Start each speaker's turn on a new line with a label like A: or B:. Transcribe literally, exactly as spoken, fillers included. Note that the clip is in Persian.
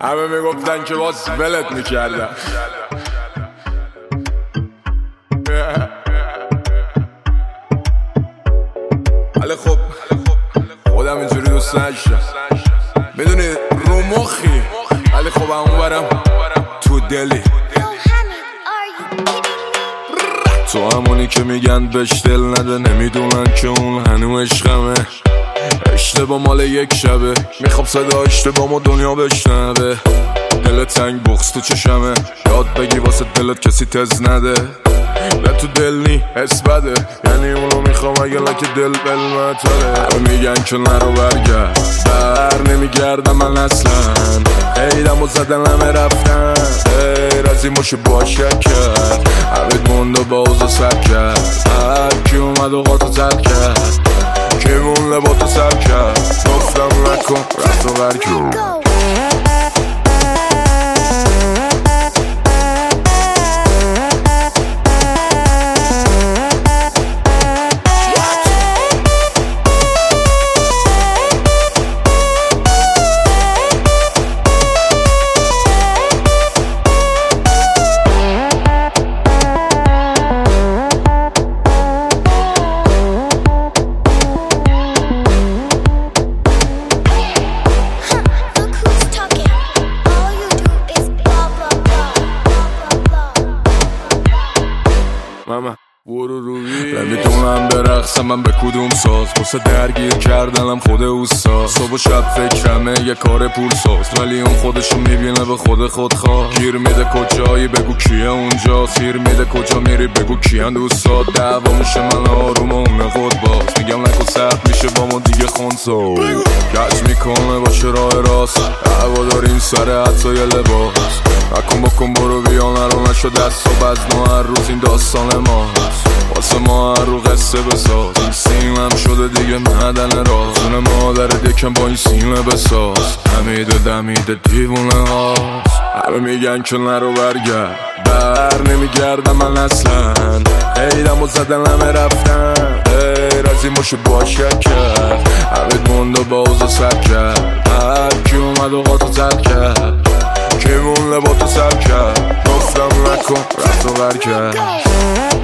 A: همه میگفتن که باز ولت میکردم. ولی خب خودم اینجوری دوست نشتم، میدونی رو مخی، ولی خب همون برم تو دلی. تو همونی که میگن بهش دل نده، نمیدونن که اون هنو عشقمه. اشتباه مال یک شبه، میخوام صدا اشتباه دنیا بشنوه. دل تنگ بغض تو چشمه، یاد بگی واسه دلت کسی تز نده. نه تو دل نی حس بده، یعنی اونو میخوام اگه لکه دل بلمتره. همه میگن که نرو برگرد، بر نمیگردم من اصلا. ایدم و زدن همه رفتن، غیر از این باشه باشک کرد. همه موند و باز سر کرد، هر کی اومد و قاطو زد کرد. کی مون لباتو سر کرد، گفتم نکن رفت و برکن. ماما برو روی نمیدونم برقصم من به کدوم ساز، واسه درگیر کردنم خود اوستا. صبح و شب فکرمه یه کار پول ساز، ولی اون خودشو میبینه به خود خود خواه. گیر میده کجایی بگو کیه اونجا، سیر میده کجا میری بگو کیان دوستات. دعوا میشه من آروم و اون خود باز، میگم نکن سخت میشه با ما دیگه خونسا. کج میکنه باشه راه راست، هوا داریم سر حتی یه لباس. نکن بکن برو بیا نرو نشو دست و بزن هر روز این داستان ماست. واسه ما هر رو قصه بساز، این سیمم شده دیگه معدن راز. اون مادر دکم با این سیمه بساز، همیده دمیده دیوونه هاست. همه میگن که نرو برگرد، بر نمیگردم من اصلا. ایدم و زدن همه رفتن، غیر از این باشه باشک کرد. همه موند و باز سر کرد، هر کی اومد و قاطو زد کرد. کی مون لباتو سر کرد، گفتم نکن رفت و برکرد.